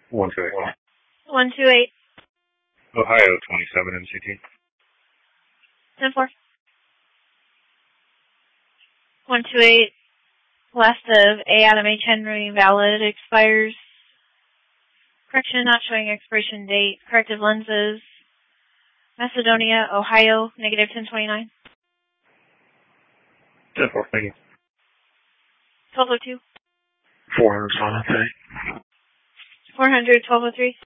128. 128. Ohio 27 MCT. 10-4. 128. Last of A Adam H. Henry valid expires. Correction not showing expiration date. Corrective lenses. Macedonia, Ohio, negative 1029. 10-4, thank you. 1202. 400, 400, 1203.